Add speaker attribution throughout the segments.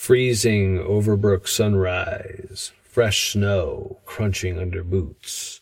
Speaker 1: Freezing Overbrook sunrise, fresh snow crunching under boots,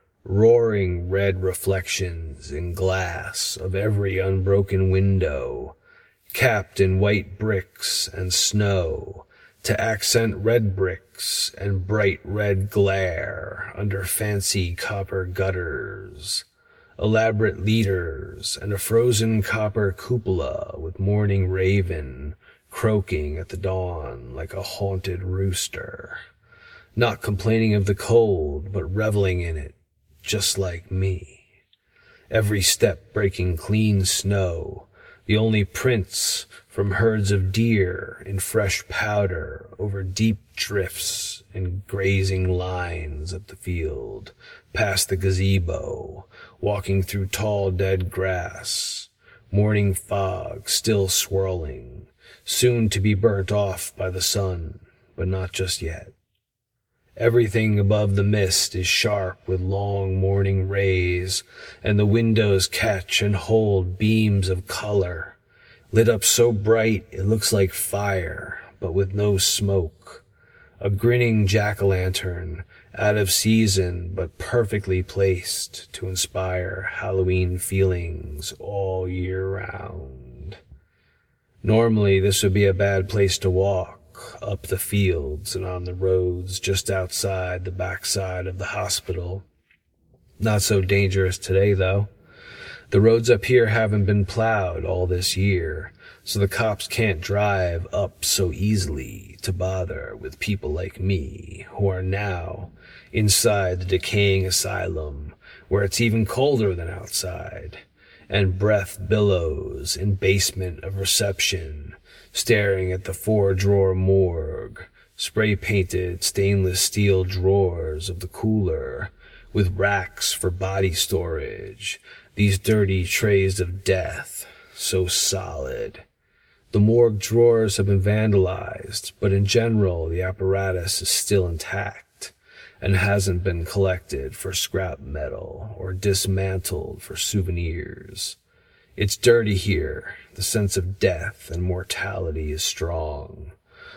Speaker 1: roaring red reflections in glass of every unbroken window, capped in white bricks and snow to accent red bricks and bright red glare under fancy copper gutters, elaborate leaders and a frozen copper cupola with morning raven croaking at the dawn like a haunted rooster, not complaining of the cold but reveling in it, just like me. Every step breaking clean snow, the only prints from herds of deer in fresh powder over deep drifts and grazing lines up the field, past the gazebo, walking through tall dead grass, morning fog still swirling, soon to be burnt off by the sun, but not just yet. Everything above the mist is sharp with long morning rays, and the windows catch and hold beams of color, lit up so bright it looks like fire, but with no smoke. A grinning jack-o'-lantern, out of season but perfectly placed to inspire Halloween feelings all year round. Normally, this would be a bad place to walk, up the fields and on the roads just outside the backside of the hospital. Not so dangerous today, though. The roads up here haven't been plowed all this year, so the cops can't drive up so easily to bother with people like me, who are now inside the decaying asylum, where it's even colder than outside, and breath billows in basement of reception, staring at the 4-drawer morgue, spray-painted stainless steel drawers of the cooler, with racks for body storage, these dirty trays of death, so solid. The morgue drawers have been vandalized, but in general the apparatus is still intact, and hasn't been collected for scrap metal or dismantled for souvenirs. It's dirty here. The sense of death and mortality is strong.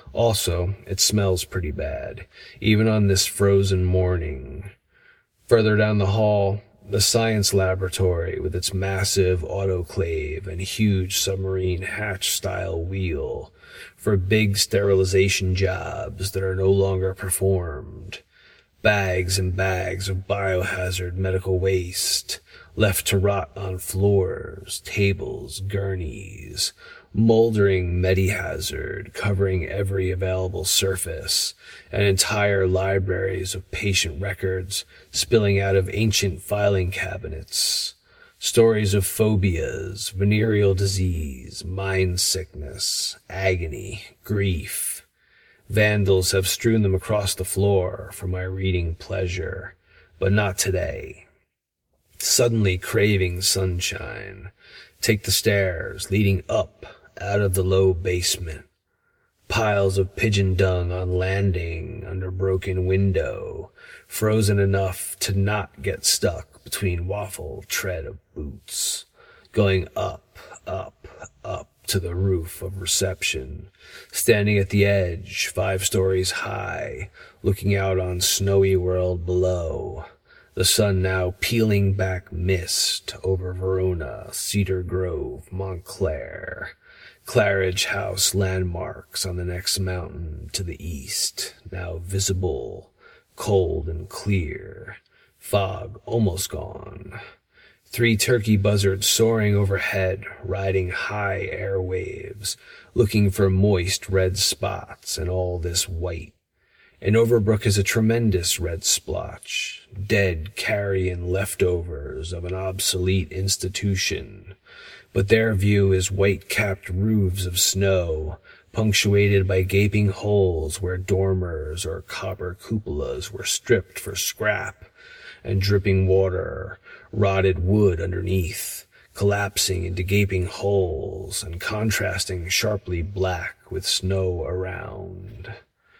Speaker 1: Also, it smells pretty bad, even on this frozen morning. Further down the hall, the science laboratory with its massive autoclave and huge submarine hatch-style wheel for big sterilization jobs that are no longer performed. Bags and bags of biohazard medical waste left to rot on floors, tables, gurneys, moldering medihazard covering every available surface, and entire libraries of patient records spilling out of ancient filing cabinets. Stories of phobias, venereal disease, mind sickness, agony, grief. Vandals have strewn them across the floor for my reading pleasure, but not today. Suddenly craving sunshine, take the stairs leading up out of the low basement. Piles of pigeon dung on landing under broken window, frozen enough to not get stuck between waffle tread of boots. Going up, up, up to the roof of reception, standing at the edge 5 stories high, looking out on snowy world below. The sun now peeling back mist over Verona, Cedar Grove, Montclair, Claridge House landmarks on the next mountain to the east, now visible, cold and clear, fog almost gone. 3 turkey buzzards soaring overhead, riding high airwaves, looking for moist red spots in all this white. And Overbrook is a tremendous red splotch, dead carrion leftovers of an obsolete institution. But their view is white-capped roofs of snow, punctuated by gaping holes where dormers or copper cupolas were stripped for scrap, and dripping water, rotted wood underneath, collapsing into gaping holes and contrasting sharply black with snow around.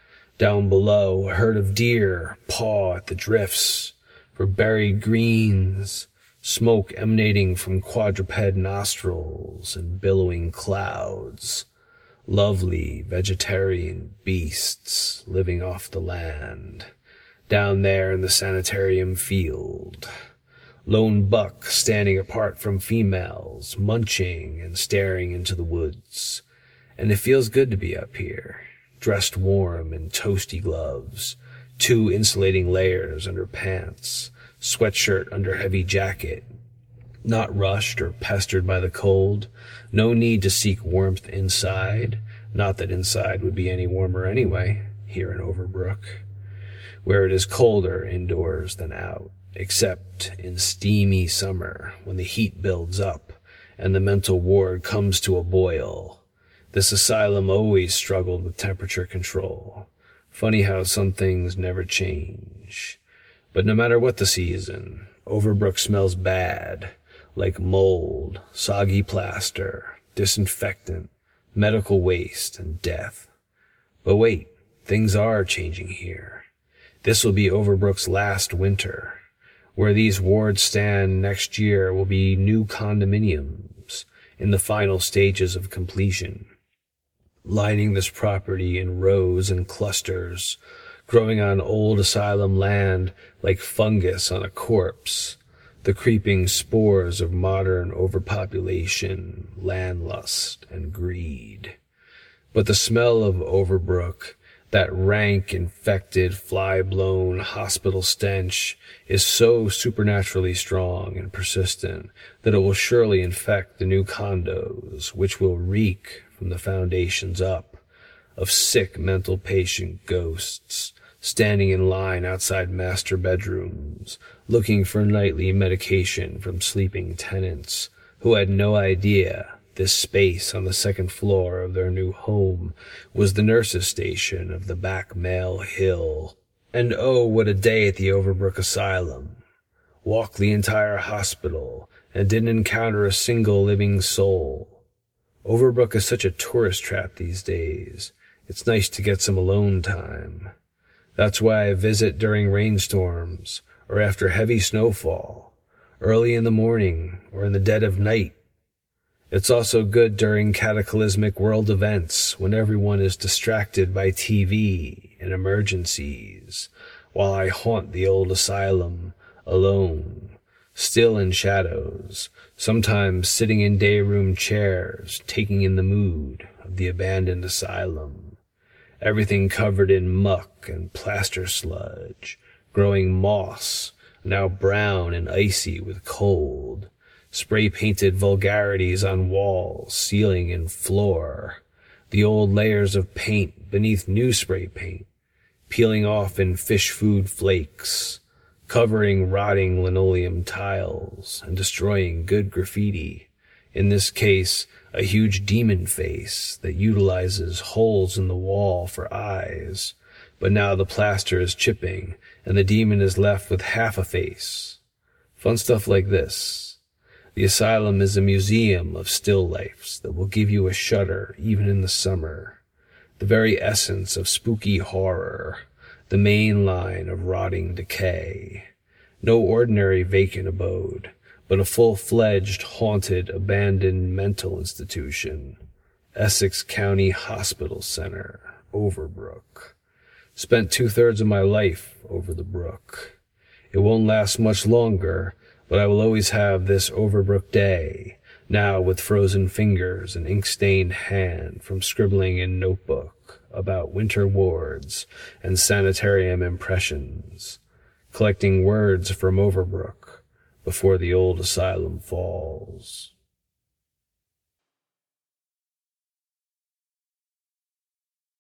Speaker 1: Down below, a herd of deer paw at the drifts for buried greens, smoke emanating from quadruped nostrils and billowing clouds. Lovely vegetarian beasts living off the land, down there in the sanitarium field. Lone buck standing apart from females, munching and staring into the woods. And it feels good to be up here, dressed warm in toasty gloves, 2 insulating layers under pants, sweatshirt under heavy jacket. Not rushed or pestered by the cold, no need to seek warmth inside, not that inside would be any warmer anyway, here in Overbrook, where it is colder indoors than out, except in steamy summer when the heat builds up and the mental ward comes to a boil. This asylum always struggled with temperature control. Funny how some things never change. But no matter what the season, Overbrook smells bad, like mold, soggy plaster, disinfectant, medical waste, and death. But wait, things are changing here. This will be Overbrook's last winter. Where these wards stand next year will be new condominiums in the final stages of completion, lining this property in rows and clusters, growing on old asylum land like fungus on a corpse, the creeping spores of modern overpopulation, landlust, and greed. But the smell of Overbrook, that rank, infected, fly-blown hospital stench, is so supernaturally strong and persistent that it will surely infect the new condos, which will reek from the foundations up of sick mental patient ghosts standing in line outside master bedrooms, looking for nightly medication from sleeping tenants who had no idea this space on the second floor of their new home was the nurse's station of the back male hill. And oh, what a day at the Overbrook Asylum. Walked the entire hospital and didn't encounter a single living soul. Overbrook is such a tourist trap these days. It's nice to get some alone time. That's why I visit during rainstorms or after heavy snowfall, early in the morning or in the dead of night. It's also good during cataclysmic world events when everyone is distracted by TV and emergencies, while I haunt the old asylum alone, still in shadows, sometimes sitting in day room chairs, taking in the mood of the abandoned asylum. Everything covered in muck and plaster sludge, growing moss, now brown and icy with cold. Spray-painted vulgarities on walls, ceiling, and floor. The old layers of paint beneath new spray paint, peeling off in fish food flakes, covering rotting linoleum tiles, and destroying good graffiti. In this case, a huge demon face that utilizes holes in the wall for eyes. But now the plaster is chipping, and the demon is left with half a face. Fun stuff like this. The asylum is a museum of still lifes that will give you a shudder even in the summer. The very essence of spooky horror, the main line of rotting decay. No ordinary vacant abode, but a full-fledged, haunted, abandoned mental institution. Essex County Hospital Center, Overbrook. Spent 2/3 of my life over the brook. It won't last much longer, but I will always have this Overbrook day, now with frozen fingers and ink-stained hand from scribbling in notebook about winter wards and sanitarium impressions, collecting words from Overbrook before the old asylum falls.